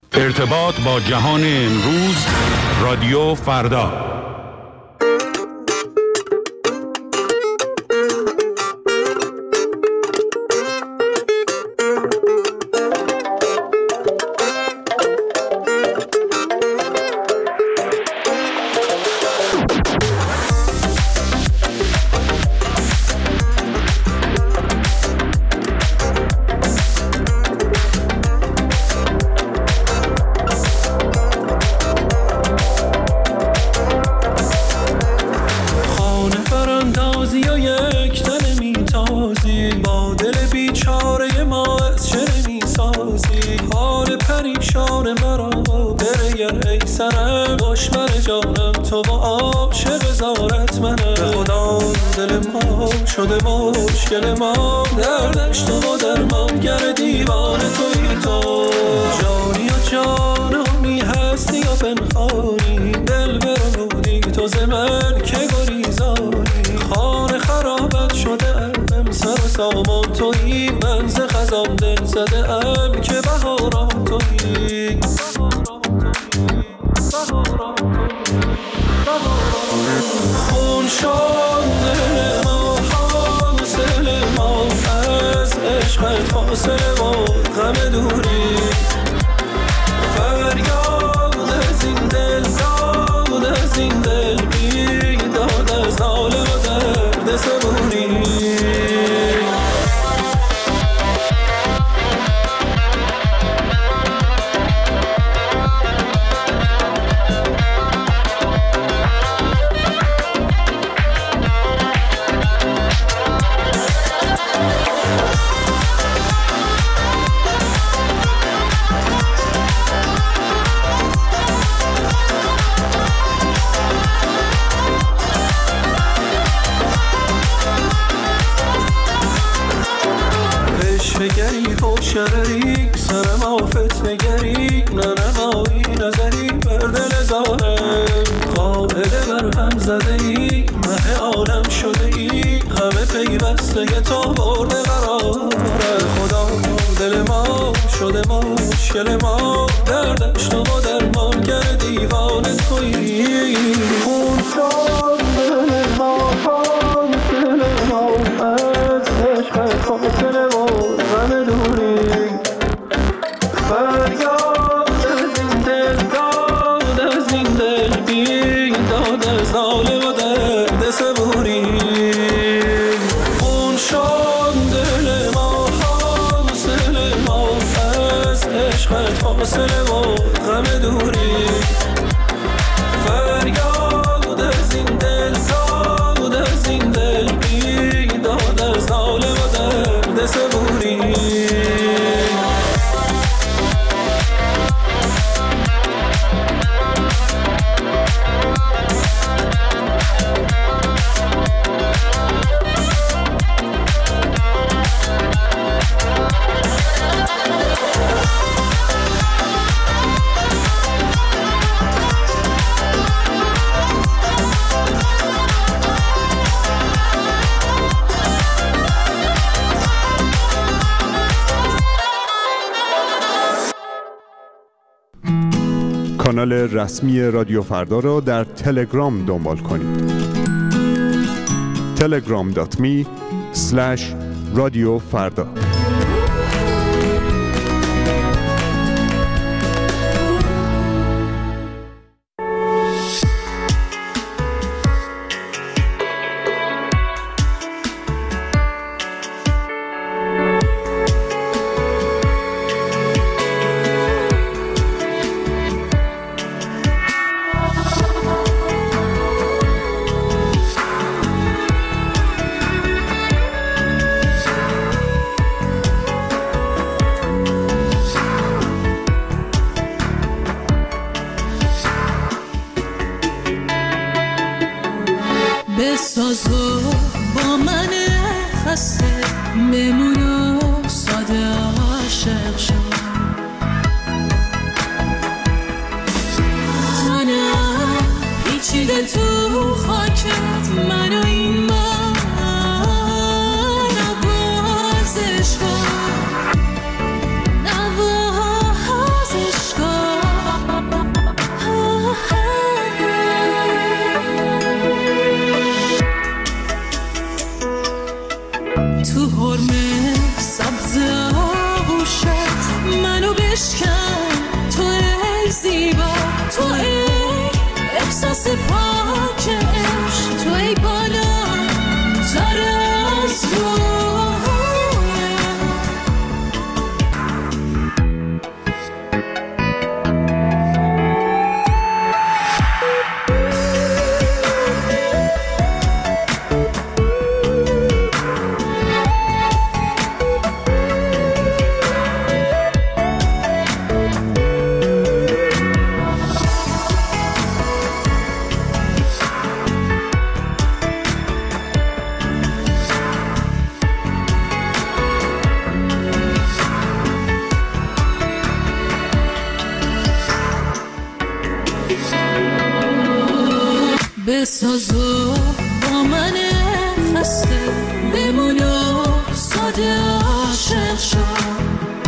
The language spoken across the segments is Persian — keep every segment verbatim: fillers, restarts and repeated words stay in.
ارتباط با جهان امروز، رادیو فردا. شده مشکل ما دردش تو و درمانگر دیوانه توی تو جانی و جانانی هستی یا پنهانی دل برمودی تو زمن که گریزانی خانه خرابت شده ام سر و سامان توی من ز خزان دل زده ام که بهاران توی خون شده عشقت فاصله و غم دوری فریاد از این دل داد از این دل بیداد از ناله و درد صبوری شرری سرم آفت نگری ننمایی نظری بر دل زارم قائل بر هم زده ای مه عالم شده ای همه پیوسته تو برده قراره خدا دل ما شده مشکل ما دردش تو و درمانگر دیوانه تویی خون شد دل ما خان دل ما از عشق فاصله و غم دوری فریاد از این دل داد از این دل بیداد از ناله و درد صبوری خون شد دل ما حاصل ما از عشقت فاصله و غم دوری فریاد از این دل داد از این دل بیداد از ناله و درد صبوری کانال رسمی رادیو فردا را در تلگرام دنبال کنید. تلگرام دات می اسلش رادیو فردا. بسازو با من خسته بمونو ساده عاشق شو منم پیچیده تو خاکت منو این من نوازش کن نوازش کن بشکن تو ای زیبا، تو ای احساس پاک عشق، تو ای بالا تر از بساز و با من خسته بمون و ساده عاشق شد،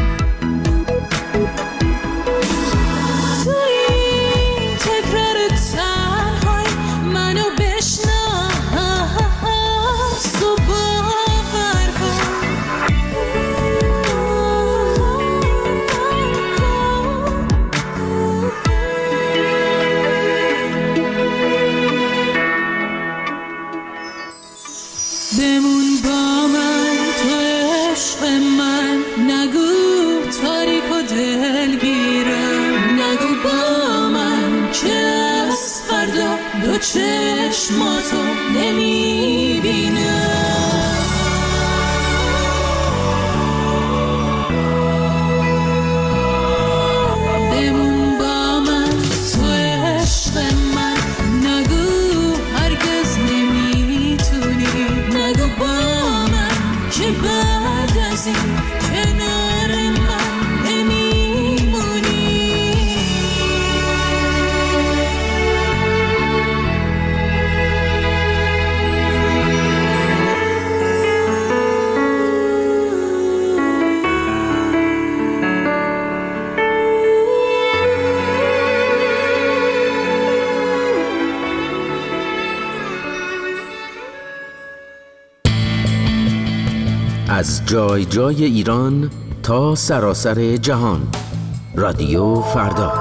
تو این تکرار تنهای منو بشناس و باور کن. بمون با من تو عشق من، نگو تاریک و دلگیرم، نگو با من که از فردا دو چشماتو نمیبینم. بمون با من تو عشق من، نگو هرگز نمیتونی، نگو با من که بعد از این کنار من نمیمونی. از جای جای ایران تا سراسر جهان، رادیو فردا.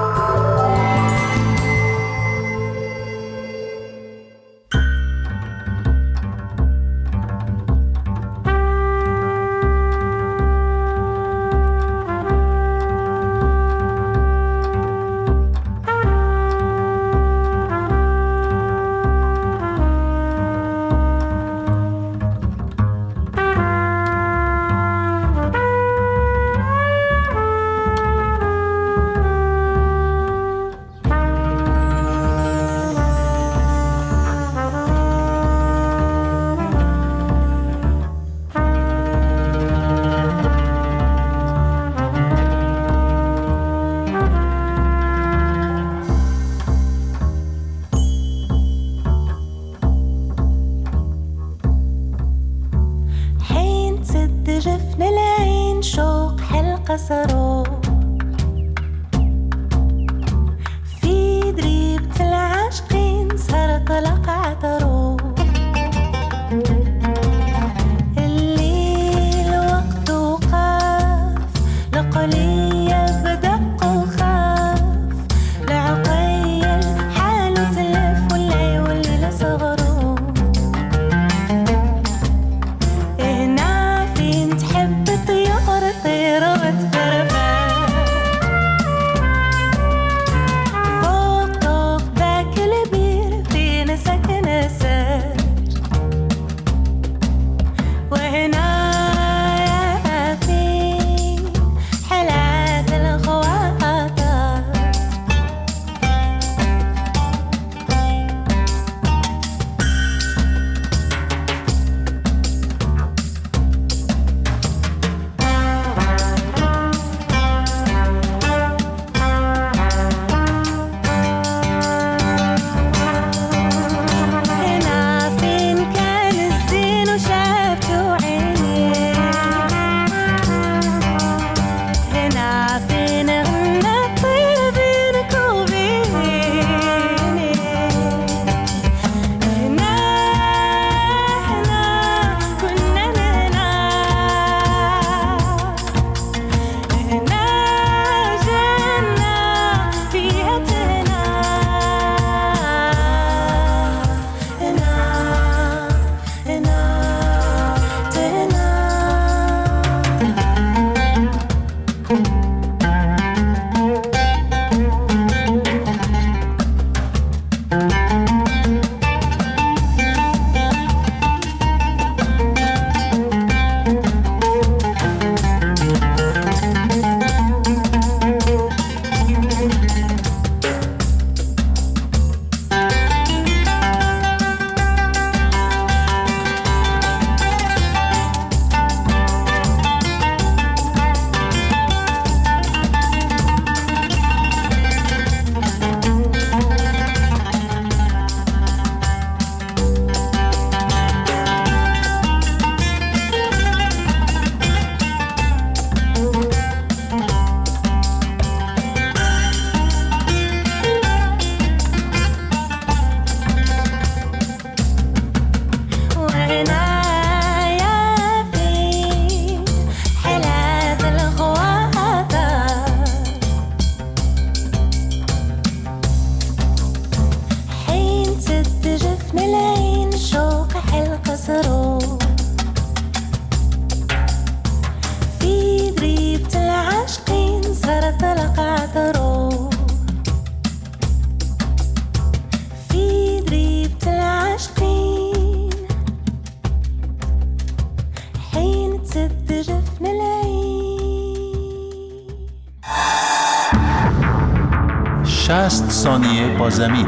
شصت ثانیه با زمین.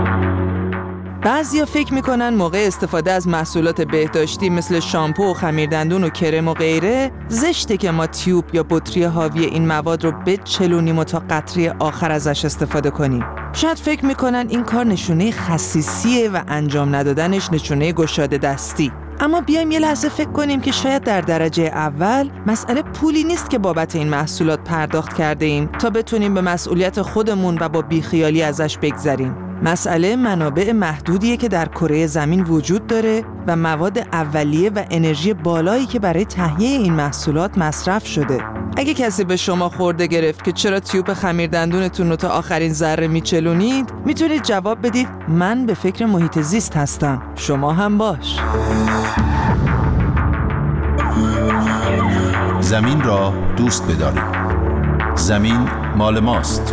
بعضیا فکر میکنن موقع استفاده از محصولات بهداشتی مثل شامپو و خمیردندون و کرم و غیره زشته که ما تیوب یا بطری حاوی این مواد رو بچلونیم و تا قطره آخر ازش استفاده کنیم. شاید فکر میکنن این کار نشونه خسیسیه و انجام ندادنش نشونه گشاده دستی. اما بیایم یه لحظه فکر کنیم که شاید در درجه اول مسئله پولی نیست که بابت این محصولات پرداخت کرده ایم تا بتونیم به مسئولیت خودمون و با بیخیالی ازش بگذریم. مسئله منابع محدودیه که در کره زمین وجود داره و مواد اولیه و انرژی بالایی که برای تهیه این محصولات مصرف شده. اگه کسی به شما خورده گرفت که چرا تیوب خمیردندونتون رو تا آخرین ذره میچلونید، میتونید جواب بدید من به فکر محیط زیست هستم، شما هم باش. زمین را دوست بدارید. زمین مال ماست.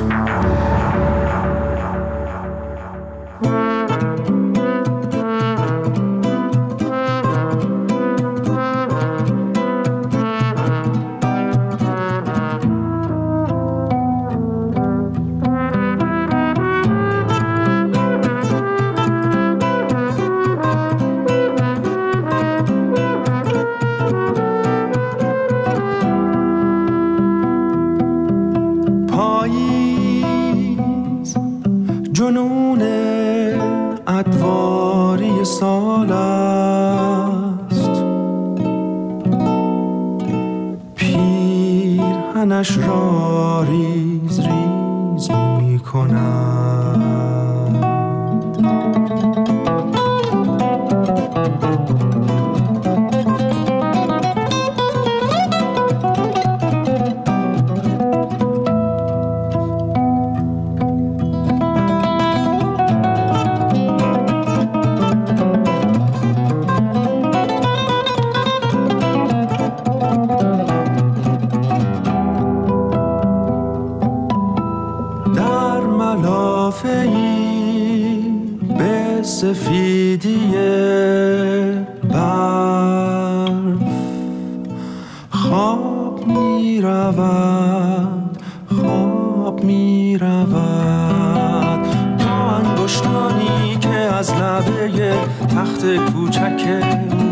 جنون ادواری سال است، پیرهنش را ریز ریز می کند. به سفیدی برف خواب می رود، خواب می رود تا انگشتانی که از لبه تخت کوچک